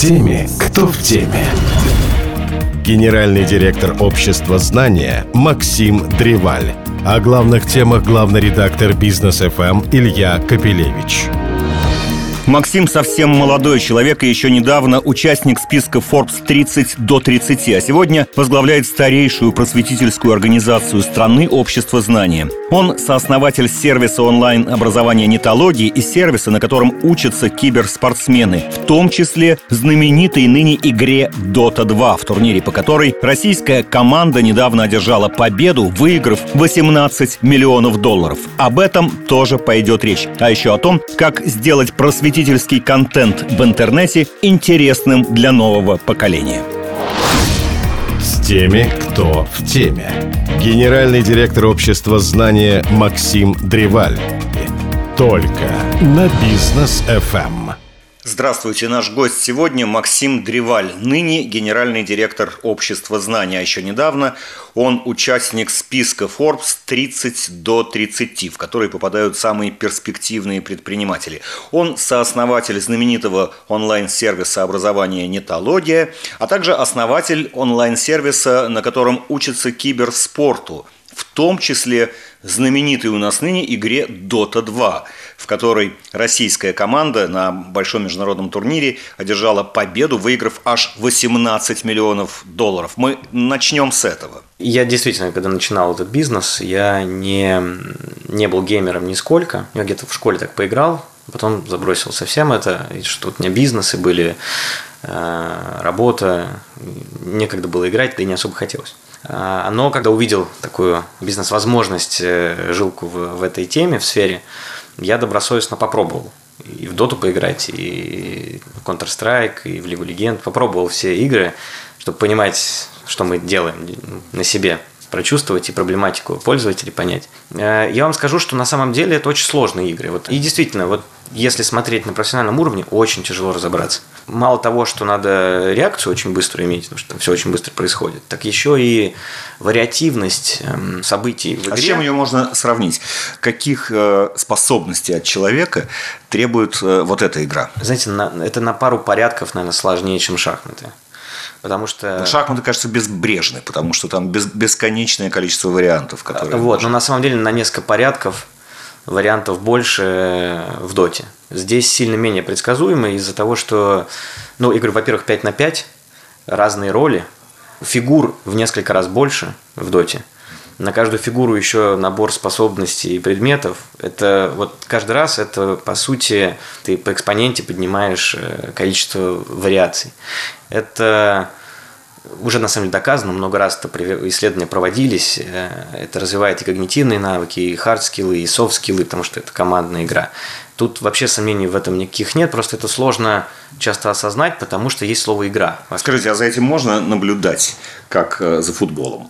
теми, кто в теме. Генеральный директор общества знания Максим Древаль. О главных темах главный редактор Бизнес ФМ Илья Капелевич. Максим совсем молодой человек и еще недавно участник списка Forbes 30 до 30, а сегодня возглавляет старейшую просветительскую организацию страны «Общество знания». Он сооснователь сервиса онлайн-образования «Нетологии» и сервиса, на котором учатся киберспортсмены, в том числе знаменитой ныне игре Dota 2, в турнире по которой российская команда недавно одержала победу, выиграв $18 миллионов. Об этом тоже пойдет речь. А еще о том, как сделать просветительский контент в интернете интересным для нового поколения. С теми, кто в теме. Генеральный директор общества знания Максим Древаль. Только на Бизнес ФМ. Здравствуйте, наш гость сегодня Максим Древаль, ныне генеральный директор общества знания, а еще недавно он участник списка Forbes 30 до 30, в который попадают самые перспективные предприниматели. Он сооснователь знаменитого онлайн-сервиса образования «Нетология», а также основатель онлайн-сервиса, на котором учатся киберспорту, в том числе знаменитой у нас ныне игре Dota 2, в которой российская команда на большом международном турнире одержала победу, выиграв аж $18 миллионов. Мы начнем с этого. Я действительно, когда начинал этот бизнес, я не был геймером нисколько. Я где-то в школе так поиграл, потом забросил совсем это, и что у меня бизнесы были, работа, некогда было играть, да и не особо хотелось. Но когда увидел такую бизнес-возможность, жилку в этой теме, в сфере, я добросовестно попробовал и в Доту поиграть, и в Counter-Strike, и в Лигу Легенд. Попробовал все игры, чтобы понимать, что мы делаем на себе, прочувствовать и проблематику пользователей понять. Я вам скажу, что на самом деле это очень сложные игры. И действительно, если смотреть на профессиональном уровне, очень тяжело разобраться. Мало того, что надо реакцию очень быстро иметь, потому что там все очень быстро происходит, так еще и вариативность событий в игре. А с чем ее можно сравнить? Каких способностей от человека требует вот эта игра? Знаете, это на пару порядков, наверное, сложнее, чем шахматы. Потому что... Шахматы, кажется, безбрежны, потому что там бесконечное количество вариантов, которые... но на самом деле на несколько порядков вариантов больше в доте. Здесь сильно менее предсказуемо из-за того, что, игры, во-первых, 5 на 5, разные роли, фигур в несколько раз больше в доте. На каждую фигуру еще набор способностей и предметов. Это каждый раз это, по сути, ты по экспоненте поднимаешь количество вариаций. Это уже на самом деле доказано, много раз исследования проводились. Это развивает и когнитивные навыки, и хард-скиллы, и софт-скиллы, потому что это командная игра. Тут вообще сомнений в этом никаких нет, просто это сложно часто осознать, потому что есть слово «игра». Скажите, а за этим можно наблюдать, как за футболом?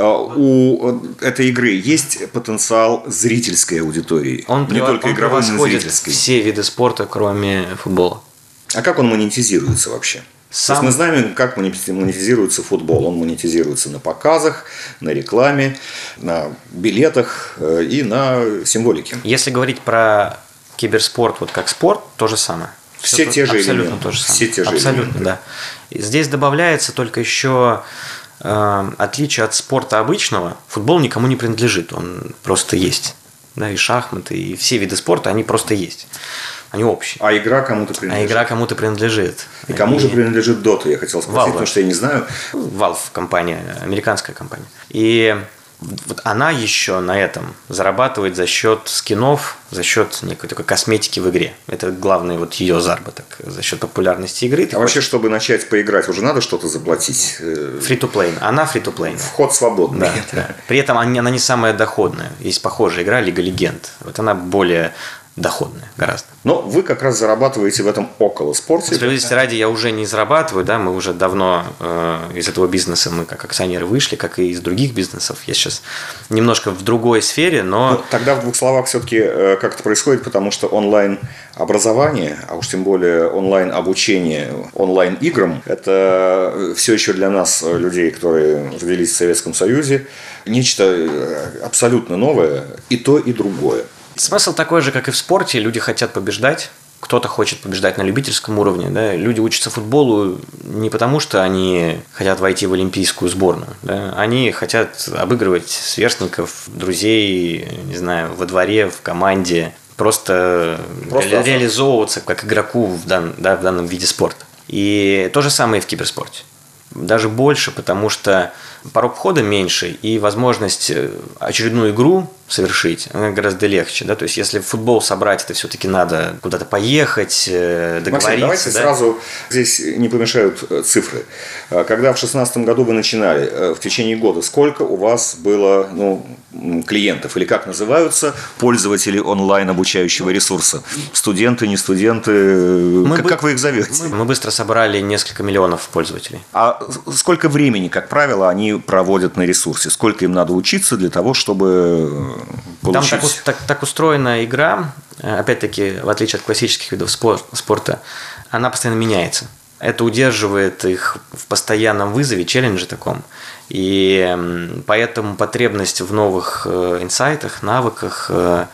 У этой игры есть потенциал зрительской аудитории? Он превосходит все виды спорта, кроме футбола. А как он монетизируется вообще? То есть мы знаем, как монетизируется футбол. Он монетизируется на показах, на рекламе, на билетах и на символике. Если говорить про киберспорт как спорт, то же самое. Все те же элементы. Абсолютно то же самое. Абсолютно, да. Здесь добавляется только еще отличие от спорта обычного. Футбол никому не принадлежит, он просто есть. Да, и шахматы, и все виды спорта, они просто есть. Они общие. А игра кому-то принадлежит. И кому же принадлежит Dota, я хотел спросить, потому что я не знаю. Valve компания, американская компания. И она еще на этом зарабатывает за счет скинов, за счет некой такой косметики в игре. Это главный ее заработок за счет популярности игры. А вообще, чтобы начать поиграть, уже надо что-то заплатить? Free-to-play. Она free-to-play. Вход свободный. Да. При этом она не самая доходная. Есть похожая игра Лига Легенд. Она более доходная гораздо. Но вы как раз зарабатываете в этом около спорте. Справедливости ради, я уже не зарабатываю, да, мы уже давно из этого бизнеса, мы как акционеры вышли, как и из других бизнесов. Я сейчас немножко в другой сфере, но... Тогда в двух словах все-таки как это происходит, потому что онлайн-образование, а уж тем более онлайн-обучение онлайн-играм, это все еще для нас, людей, которые родились в Советском Союзе, нечто абсолютно новое, и то, и другое. Смысл такой же, как и в спорте. Люди хотят побеждать, кто-то хочет побеждать на любительском уровне. Да? Люди учатся футболу не потому, что они хотят войти в олимпийскую сборную. Да? Они хотят обыгрывать сверстников, друзей, не знаю, во дворе, в команде. Просто реализовываться как игроку в данном виде спорта. И то же самое и в киберспорте. Даже больше, потому что порог входа меньше, и возможность очередную игру совершить гораздо легче. Да? То есть, если футбол собрать, это все-таки надо куда-то поехать, договориться. Максим, давайте сразу, здесь не помешают цифры. Когда в 2016 году вы начинали, в течение года, сколько у вас было клиентов, или как называются пользователи онлайн-обучающего ресурса? Студенты, не студенты? Как вы их зовете? Мы быстро собрали несколько миллионов пользователей. А сколько времени, как правило, они проводят на ресурсе? Сколько им надо учиться для того, чтобы получить? Там так устроена игра, опять-таки, в отличие от классических видов спорта, она постоянно меняется. Это удерживает их в постоянном вызове, челлендже таком. И поэтому потребность в новых инсайтах, навыках,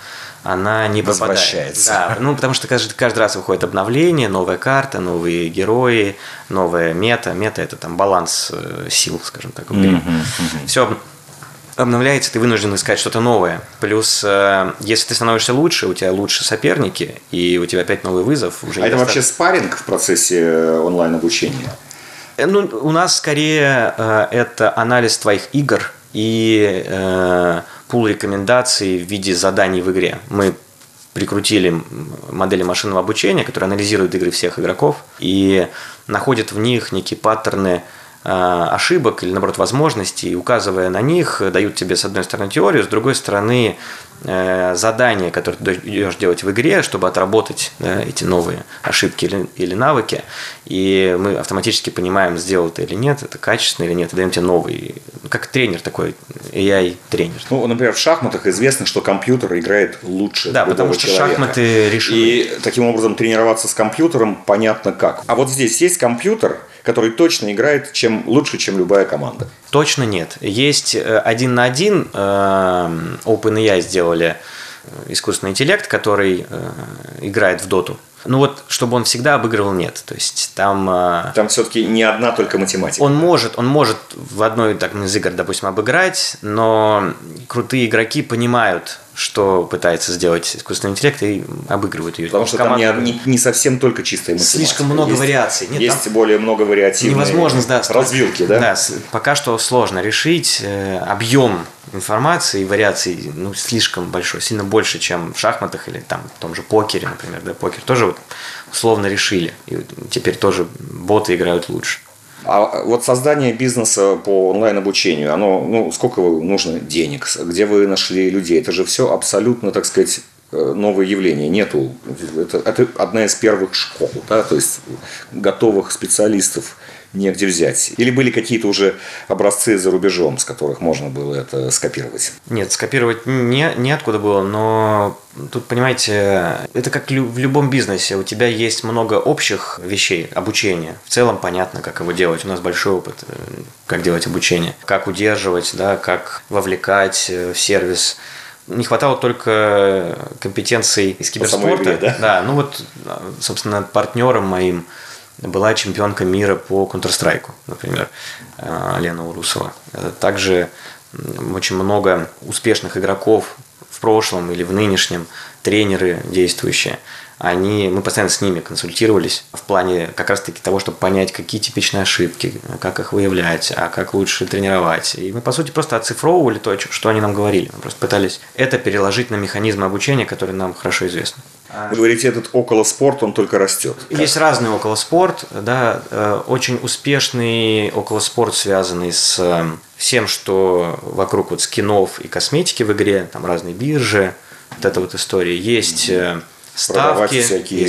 она не возвращается. Да, потому что каждый раз выходит обновление, новая карта, новые герои, новая мета. Мета – это там баланс сил, скажем так, в игре. Все обновляется, ты вынужден искать что-то новое. Плюс, если ты становишься лучше, у тебя лучше соперники, и у тебя опять новый вызов. Уже это вообще спарринг в процессе онлайн-обучения? У нас скорее это анализ твоих игр и пул рекомендаций в виде заданий в игре. Мы прикрутили модели машинного обучения, которые анализируют игры всех игроков и находят в них некие паттерны ошибок или, наоборот, возможностей, и, указывая на них, дают тебе, с одной стороны, теорию, с другой стороны, задания, которые ты идешь делать в игре, чтобы отработать эти новые ошибки или навыки. И мы автоматически понимаем, сделал ты или нет, это качественно или нет, и даем тебе новый, как тренер такой, AI-тренер. Например, в шахматах известно, что компьютер играет лучше любого потому что человека. Шахматы решены. И таким образом тренироваться с компьютером понятно как. А вот здесь есть компьютер, который точно играет лучше, чем любая команда? Точно нет. Есть 1 на 1. OpenAI сделали искусственный интеллект, который играет в доту. Чтобы он всегда обыгрывал, нет. То есть там все-таки не одна только математика. Он может в одной из игр, допустим, обыграть, но крутые игроки понимают, что пытается сделать искусственный интеллект, и обыгрывают ее. Потому что там не совсем только чистая математика. Слишком много вариаций. Нет, есть более много вариативной невозможно, развилки. Да? Да, пока что сложно решить. Объем информации и вариаций слишком большой, сильно больше, чем в шахматах или в том же покере, например. Да, покер тоже условно решили. И теперь тоже боты играют лучше. А вот создание бизнеса по онлайн-обучению, оно, сколько нужно денег, где вы нашли людей? Это же все абсолютно, так сказать, новое явление. Нету, это одна из первых школ, да? То есть готовых специалистов негде взять. Или были какие-то уже образцы за рубежом, с которых можно было это скопировать? Нет, скопировать неоткуда было, но тут, понимаете, это как в любом бизнесе. У тебя есть много общих вещей, обучения. В целом понятно, как его делать. У нас большой опыт, как делать обучение. Как удерживать, да, как вовлекать в сервис. Не хватало только компетенций из киберспорта. Игре, да? Да, собственно, партнером моим была чемпионка мира по Counter-Strike, например, Лена Урусова. Также очень много успешных игроков в прошлом или в нынешнем, тренеры действующие. Мы постоянно с ними консультировались в плане как раз-таки того, чтобы понять, какие типичные ошибки, как их выявлять, а как лучше тренировать. И мы, по сути, просто оцифровывали то, что они нам говорили. Мы просто пытались это переложить на механизмы обучения, которые нам хорошо известны. Вы говорите, этот околоспорт, он только растет. Есть разный околоспорт, да, очень успешный околоспорт, связанный с всем, что вокруг скинов и косметики в игре, там разные биржи, вот эта история. Есть ставки,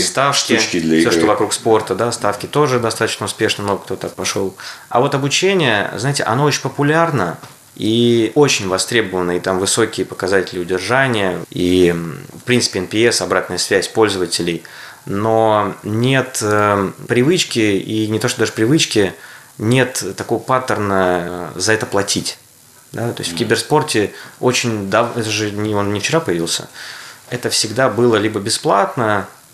все, что вокруг спорта, да, ставки тоже достаточно успешно, много кто так пошел. А вот обучение, знаете, оно очень популярно и очень востребовано, и там высокие показатели удержания, и, в принципе, NPS, обратная связь пользователей, но нет привычки, и не то, что даже привычки, нет такого паттерна за это платить. Да? То есть в киберспорте очень давно, это же он не вчера появился, это всегда было либо бесплатно,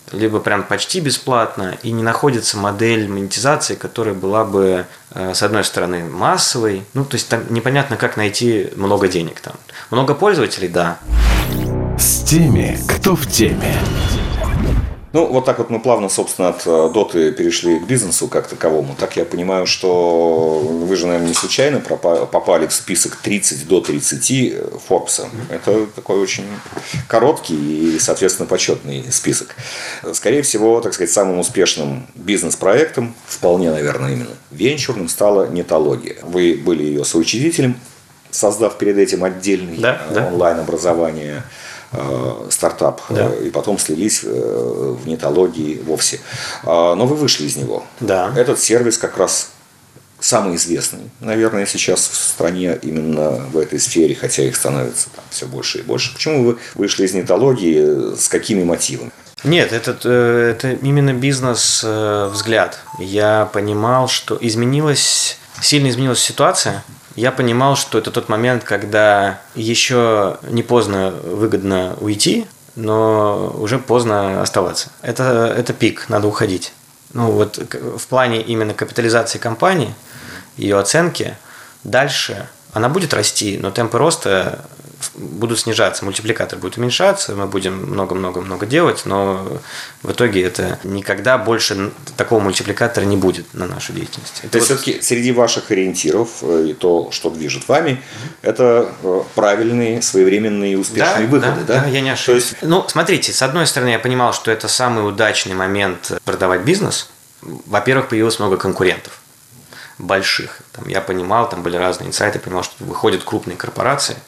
либо прям почти бесплатно, и не находится модель монетизации, которая была бы, с одной стороны, массовой, ну, то есть там непонятно, как найти много денег там. Много пользователей, да. С теми, кто в теме. Ну, вот так вот мы плавно, собственно, от доты перешли к бизнесу как таковому. Так я понимаю, что вы же, наверное, не случайно попали в список 30 до 30 Форбса. Это такой очень короткий и, соответственно, почетный список. Скорее всего, так сказать, самым успешным бизнес-проектом, вполне, наверное, именно венчурным, стала Нетология. Вы были ее соучредителем, создав перед этим отдельный онлайн-образование, стартап, и потом слились в Нетологии вовсе. Но вы вышли из него. Да. Этот сервис как раз самый известный, наверное, сейчас в стране именно в этой сфере, хотя их становится там все больше и больше. Почему вы вышли из Нетологии, с какими мотивами? Нет, это именно бизнес-взгляд. Я понимал, что сильно изменилась ситуация. Я понимал, что это тот момент, когда еще не поздно выгодно уйти, но уже поздно оставаться. Это пик, надо уходить. Ну вот в плане именно капитализации компании, ее оценки, дальше она будет расти, но темпы роста будут снижаться, мультипликатор будет уменьшаться, мы будем много-много-много делать, но в итоге это никогда больше такого мультипликатора не будет на нашу деятельность. То есть все-таки среди ваших ориентиров и то, что движет вами, это правильные, своевременные и успешные выходы, да? Да, я не ошибся. Ну, смотрите, с одной стороны, я понимал, что это самый удачный момент продавать бизнес. Во-первых, появилось много конкурентов больших. Я понимал, там были разные инсайты, я понимал, что выходят крупные корпорации.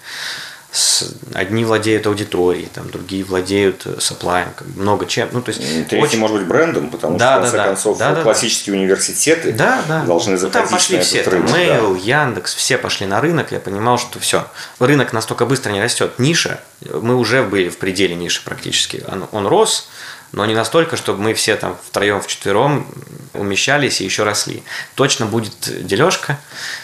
Одни владеют аудиторией, там, другие владеют сапплаем, много чем. Ну, то есть, третий может быть брендом, потому что, в конце концов, классические университеты должны заходить там пошли на все, этот рынок. Mail, Яндекс, все пошли на рынок, я понимал, что все. Рынок настолько быстро не растет. Ниша, мы уже были в пределе ниши практически. Он рос, но не настолько, чтобы мы все там втроем, вчетвером умещались и еще росли. Точно будет дележка,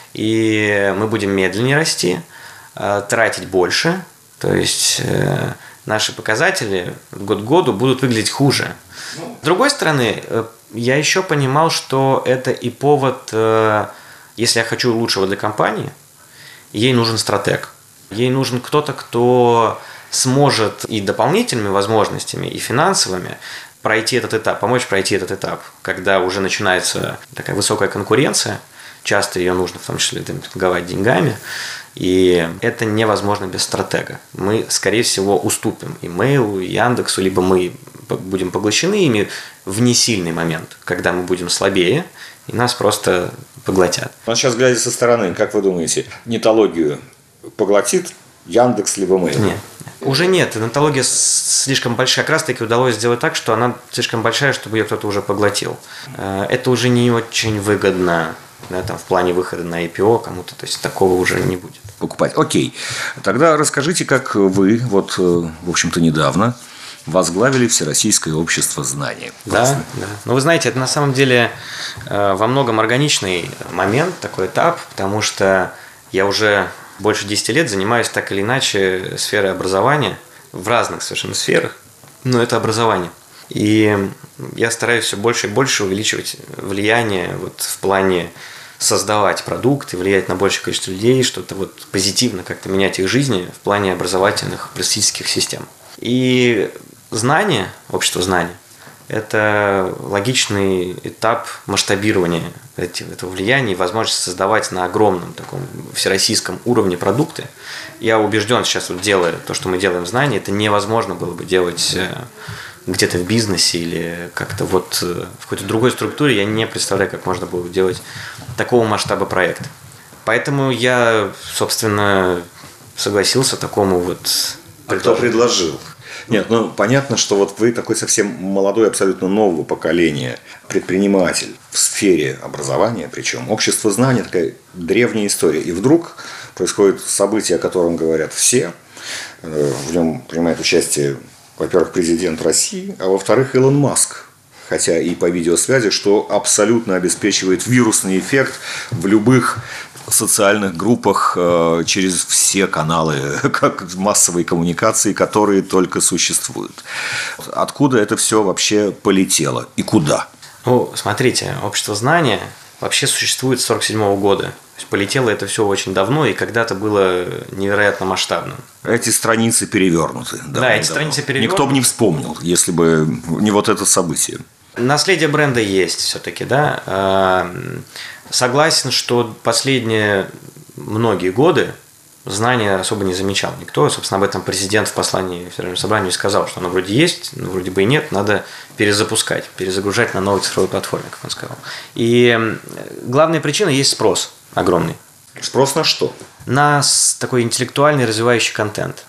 и мы будем медленнее расти, тратить больше, то есть наши показатели год к году будут выглядеть хуже. С другой стороны, я еще понимал, что это и повод, если я хочу лучшего для компании, ей нужен стратег. Ей нужен кто-то, кто сможет и дополнительными возможностями, и финансовыми пройти этот этап, помочь пройти этот этап, когда уже начинается такая высокая конкуренция, часто ее нужно в том числе торговать деньгами, и это невозможно без стратега. Мы, скорее всего, уступим и Mail, и Яндексу, либо мы будем поглощены ими в несильный момент, когда мы будем слабее, и нас просто поглотят. А сейчас, глядя со стороны, как вы думаете, Нетологию поглотит Яндекс либо Mail? Нет. Уже нет. Нетология слишком большая. Как раз таки удалось сделать так, что она слишком большая, чтобы ее кто-то уже поглотил. Это уже не очень выгодно, да, там, в плане выхода на IPO кому-то, то есть такого уже не будет. Покупать. Окей. Тогда расскажите, как вы, вот, в общем-то, недавно возглавили Всероссийское общество знания. Да. Но вы знаете, это на самом деле во многом органичный момент, такой этап, потому что я уже больше 10 лет занимаюсь так или иначе сферой образования, в разных совершенно сферах, но это образование. И я стараюсь все больше и больше увеличивать влияние вот в плане создавать продукты, влиять на большее количество людей, что-то вот позитивно как-то менять их жизни в плане образовательных просветительских систем. И знание, общество знаний, это логичный этап масштабирования этого влияния и возможности создавать на огромном таком всероссийском уровне продукты. Я убежден сейчас, вот делая то, что мы делаем в знании, это невозможно было бы делать где-то в бизнесе или как-то вот в какой-то другой структуре. Я не представляю, как можно было делать такого масштаба проекта. Поэтому я, собственно, согласился такому вот. А кто предложил? Нет, ну понятно, что вот вы такой совсем молодой, абсолютно нового поколения предприниматель в сфере образования, причем общество знаний такая древняя история. И вдруг происходит событие, о котором говорят все. В нем принимает участие, во-первых, президент России, а во-вторых, Илон Маск. Хотя и по видеосвязи, что абсолютно обеспечивает вирусный эффект в любых социальных группах, через все каналы как массовой коммуникации, которые только существуют. Откуда это все вообще полетело и куда? Ну, смотрите, общество знания вообще существует с 1947 года. То есть полетело это все очень давно и когда-то было невероятно масштабным. Эти страницы перевернуты. Да, эти страницы перевернуты. Никто бы не вспомнил, если бы не вот это событие. Наследие бренда есть все-таки, да. Согласен, что последние многие годы знания особо не замечал никто. Собственно, об этом президент в послании Федеральному собранию сказал, что оно вроде есть, но вроде бы и нет, надо перезапускать, перезагружать на новой цифровой платформе, как он сказал. И главная причина – есть спрос огромный. Спрос на что? На такой интеллектуальный развивающий контент.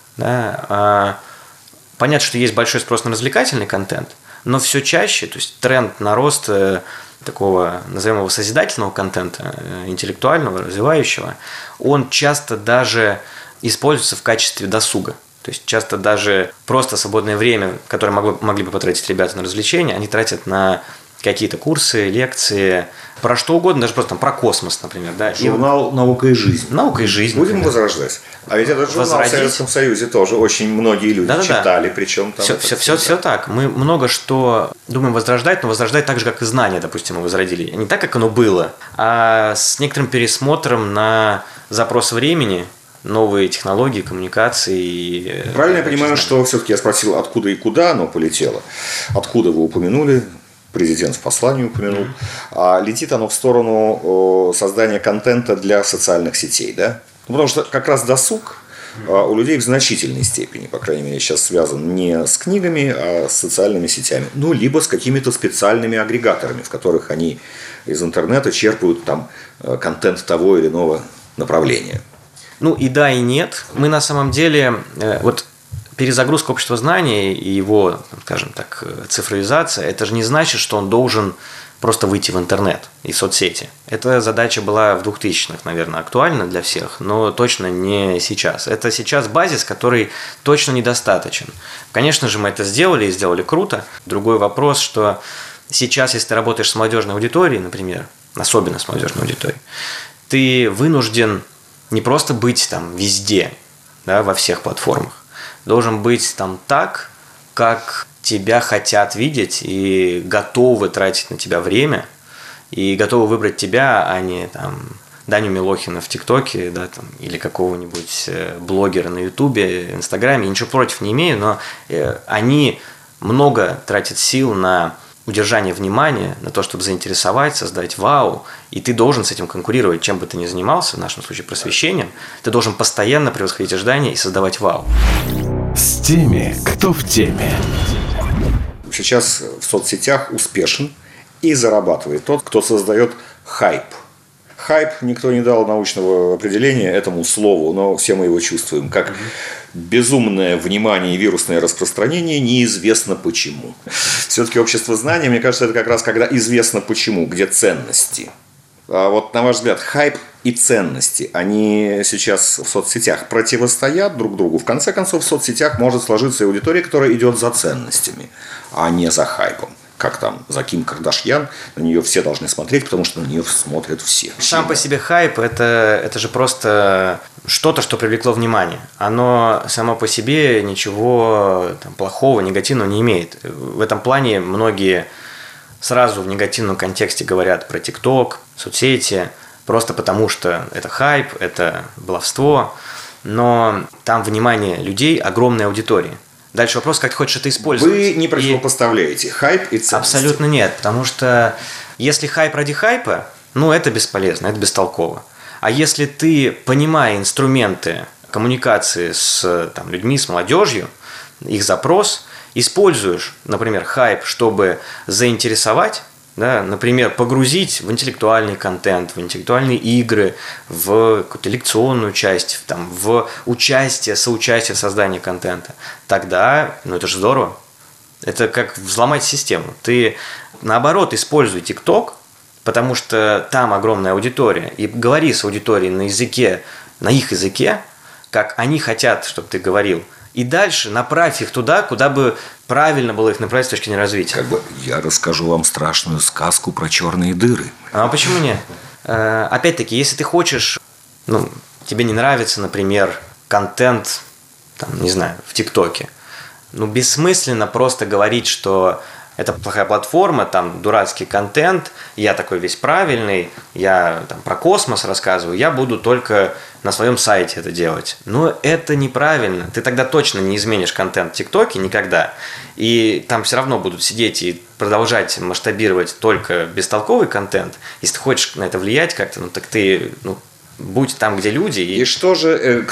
Да. Понятно, что есть большой спрос на развлекательный контент, но все чаще, то есть тренд на рост такого, назовем его, созидательного контента, интеллектуального, развивающего, он часто даже используется в качестве досуга. То есть часто даже просто свободное время, которое могли бы потратить ребята на развлечения, они тратят на какие-то курсы, лекции, про что угодно, даже просто там, про космос, например. Да? Журнал «Наука и жизнь». «Наука и жизнь». Будем возрождать. А ведь этот журнал в Советском Союзе тоже очень многие люди читали, причем там... Все так. Мы много что думаем возрождать, но возрождать так же, как и знания, допустим, мы возродили. Не так, как оно было, а с некоторым пересмотром на запрос времени, новые технологии, коммуникации. Правильно я понимаю, что все-таки я спросил, откуда и куда оно полетело? Откуда вы упомянули? Президент в послании упомянул, а летит оно в сторону создания контента для социальных сетей, да? Ну, потому что как раз досуг у людей в значительной степени, по крайней мере, сейчас связан не с книгами, а с социальными сетями. Ну, либо с какими-то специальными агрегаторами, в которых они из интернета черпают там контент того или иного направления. Ну, и да, и нет. Мы на самом деле... вот перезагрузка общества знаний и его, скажем так, цифровизация, это же не значит, что он должен просто выйти в интернет и соцсети. Эта задача была в 2000-х, наверное, актуальна для всех, но точно не сейчас. Это сейчас базис, который точно недостаточен. Конечно же, мы это сделали и сделали круто. Другой вопрос, что сейчас, если ты работаешь с молодежной аудиторией, например, особенно с молодежной аудиторией, ты вынужден не просто быть там везде, да, во всех платформах, должен быть там так, как тебя хотят видеть и готовы тратить на тебя время, и готовы выбрать тебя, а не там Даню Милохина в ТикТоке, да, там, или какого-нибудь блогера на Ютубе, Инстаграме. Я ничего против не имею, но они много тратят сил на удержание внимания, на то, чтобы заинтересовать, создать вау, и ты должен с этим конкурировать, чем бы ты ни занимался, в нашем случае просвещением, ты должен постоянно превосходить ожидания и создавать вау. С теми, кто в теме. Сейчас в соцсетях успешен и зарабатывает тот, кто создает хайп. Хайп, никто не дал научного определения этому слову, но все мы его чувствуем, как безумное внимание и вирусное распространение, неизвестно почему. Все-таки общество знания, мне кажется, это как раз когда известно почему, где ценности. А вот, на ваш взгляд, хайп и ценности, они сейчас в соцсетях противостоят друг другу. В конце концов, в соцсетях может сложиться аудитория, которая идет за ценностями, а не за хайпом. Как там, за Ким Кардашьян, на нее все должны смотреть, потому что на нее смотрят все. Сам по себе хайп – это же просто что-то, что привлекло внимание. Оно само по себе ничего там плохого, негативного не имеет. В этом плане многие сразу в негативном контексте говорят про ТикТок, соцсети, просто потому что это хайп, это баловство, но там внимание людей, огромная аудитория. Дальше вопрос, как ты хочешь это использовать. Вы не противопоставляете хайп и ценности? Абсолютно нет, потому что если хайп ради хайпа, ну это бесполезно, это бестолково. А если ты, понимая инструменты коммуникации с там, людьми, с молодежью, их запрос, используешь, например, хайп, чтобы заинтересовать, да, например, погрузить в интеллектуальный контент, в интеллектуальные игры, в какую-то лекционную часть, там, в участие, соучастие в создании контента, тогда, ну это же здорово. Это как взломать систему. Ты, наоборот, используй TikTok, потому что там огромная аудитория, и говори с аудиторией на языке, на их языке, как они хотят, чтобы ты говорил. И дальше направь их туда, куда бы правильно было их направить с точки зрения развития. Как бы я расскажу вам страшную сказку про черные дыры. А почему нет? Опять-таки, если ты хочешь тебе не нравится, например, контент, не знаю, в ТикТоке. Бессмысленно просто говорить, что это плохая платформа, там дурацкий контент, я такой весь правильный, я про космос рассказываю, я буду только на своем сайте это делать. Но это неправильно. Ты тогда точно не изменишь контент в ТикТоке никогда. И там все равно будут сидеть и продолжать масштабировать только бестолковый контент. Если ты хочешь на это влиять как-то, так ты... будь там, где люди. И кто же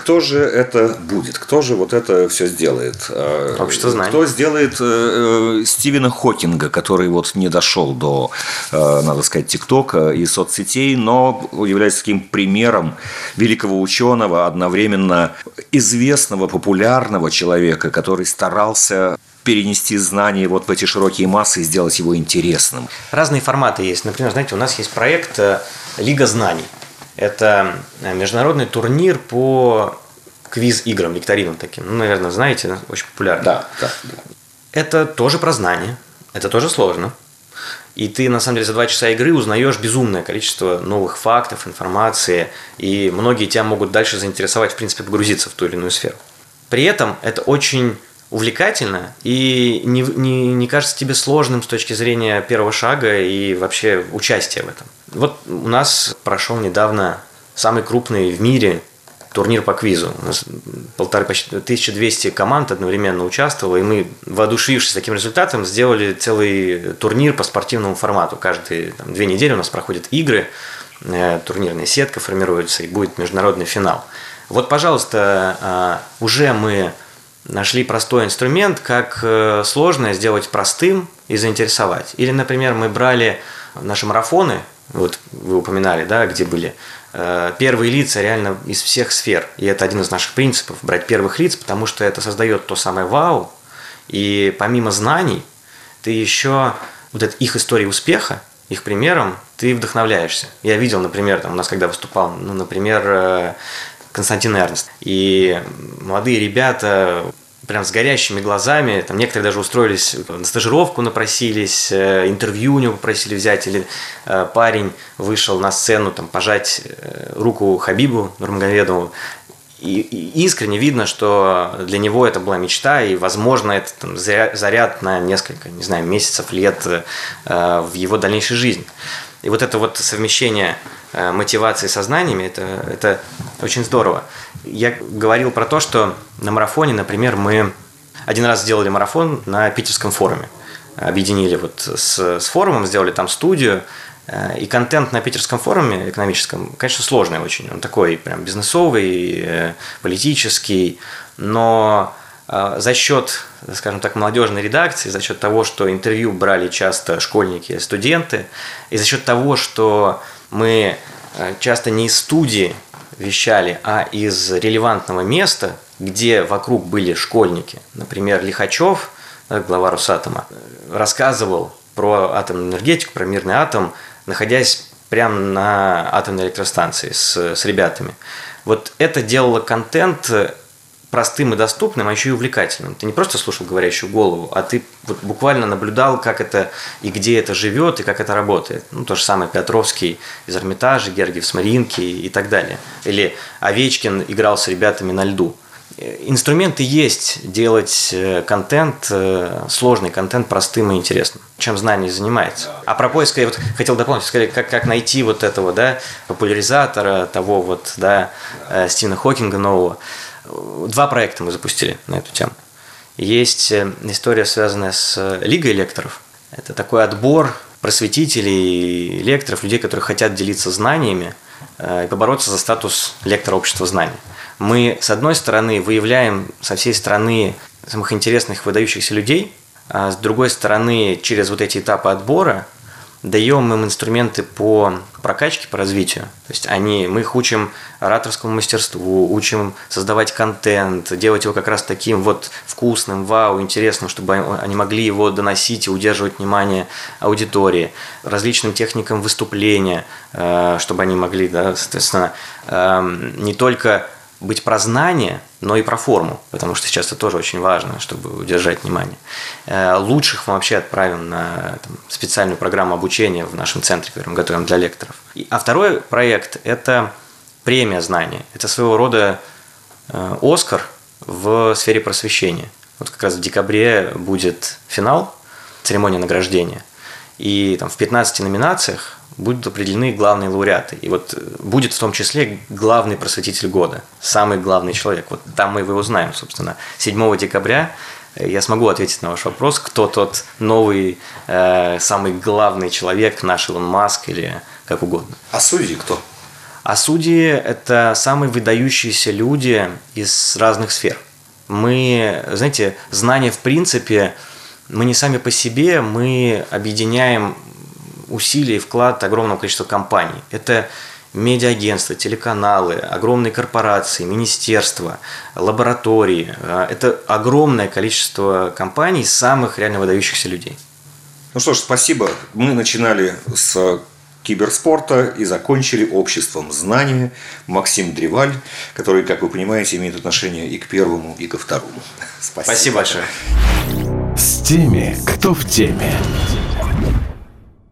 это будет? Кто же вот это все сделает? Общество знаний. Кто сделает Стивена Хокинга, который не дошел до, надо сказать, ТикТока и соцсетей, но является таким примером великого ученого, одновременно известного, популярного человека, который старался перенести знания в эти широкие массы и сделать его интересным. Разные форматы есть. Например, знаете, у нас есть проект «Лига знаний». Это международный турнир по квиз-играм, викторинам таким. Наверное, знаете, очень популярный. Да. Это тоже про знания, это тоже сложно. И ты, на самом деле, за 2 часа игры узнаешь безумное количество новых фактов, информации, и многие тебя могут дальше заинтересовать, в принципе, погрузиться в ту или иную сферу. При этом это очень увлекательно и не кажется тебе сложным с точки зрения первого шага и вообще участия в этом. Вот у нас прошел недавно самый крупный в мире турнир по квизу. У нас почти 1200 команд одновременно участвовало, и мы, воодушевившись таким результатом, сделали целый турнир по спортивному формату. Каждые 2 недели у нас проходят игры, турнирная сетка формируется, и будет международный финал. Вот, пожалуйста, уже мы нашли простой инструмент, как сложное сделать простым и заинтересовать. Или, например, мы брали наши марафоны, вот вы упоминали, да, где были первые лица реально из всех сфер. И это один из наших принципов – брать первых лиц, потому что это создает то самое вау. И помимо знаний, ты еще их истории успеха, их примером, ты вдохновляешься. Я видел, например, у нас когда выступал, например, Константин Эрнст. И молодые ребята прям с горящими глазами, некоторые даже устроились на стажировку, напросились, интервью у него попросили взять, или парень вышел на сцену пожать руку Хабибу Нурмагомедову. И искренне видно, что для него это была мечта, и, возможно, это заряд на несколько, не знаю, месяцев, лет в его дальнейшей жизни. И вот это совмещение мотивации со знаниями, это очень здорово. Я говорил про то, что на марафоне, например, мы один раз сделали марафон на Питерском форуме. Объединили с форумом, сделали там студию. И контент на Питерском форуме экономическом, конечно, сложный очень. Он такой прям бизнесовый, политический, но за счет, скажем так, молодежной редакции, за счет того, что интервью брали часто школьники, студенты, и за счет того, что мы часто не из студии вещали, а из релевантного места, где вокруг были школьники. Например, Лихачев, глава Росатома, рассказывал про атомную энергетику, про мирный атом, находясь прямо на атомной электростанции с ребятами. Вот это делало контент простым и доступным, а еще и увлекательным. Ты не просто слушал говорящую голову, а ты буквально наблюдал, как это и где это живет, и как это работает. То же самое Петровский из Эрмитажа, Гергиев с Мариинки и так далее. Или Овечкин играл с ребятами на льду. Инструменты есть делать контент, сложный контент простым и интересным, чем знание занимается. А про поиск я хотел дополнить, сказать, как найти этого, популяризатора, того Стивена Хокинга нового. 2 проекта мы запустили на эту тему. Есть история, связанная с Лигой лекторов. Это такой отбор просветителей, лекторов, людей, которые хотят делиться знаниями и побороться за статус лектора общества знаний. Мы, с одной стороны, выявляем со всей страны самых интересных, выдающихся людей, а с другой стороны, через эти этапы отбора даем им инструменты по прокачке, по развитию. То есть мы их учим ораторскому мастерству, учим создавать контент, делать его как раз таким вкусным, вау, интересным, чтобы они могли его доносить и удерживать внимание аудитории, различным техникам выступления, чтобы они могли, соответственно, не только быть про знание, но и про форму, потому что сейчас это тоже очень важно, чтобы удержать внимание. Лучших мы вообще отправим на специальную программу обучения в нашем центре, который мы готовим для лекторов. А второй проект – это премия знания. Это своего рода «Оскар» в сфере просвещения. Вот как раз в декабре будет финал, церемония награждения. И там в 15 номинациях будут определены главные лауреаты. И вот будет в том числе главный просветитель года, самый главный человек. Вот там мы его узнаем, собственно. 7 декабря я смогу ответить на ваш вопрос, кто тот новый, самый главный человек, наш Илон Маск или как угодно. А судьи кто? А судьи – это самые выдающиеся люди из разных сфер. Мы, знаете, знания в принципе, мы не сами по себе, мы объединяем усилия и вклад огромного количества компаний. Это медиаагентства, телеканалы, огромные корпорации, министерства, лаборатории. Это огромное количество компаний, самых реально выдающихся людей. Ну что ж, спасибо. Мы начинали с киберспорта и закончили обществом знания. Максим Древаль, который, как вы понимаете, имеет отношение и к первому, и ко второму. Спасибо большое. С теми, кто в теме.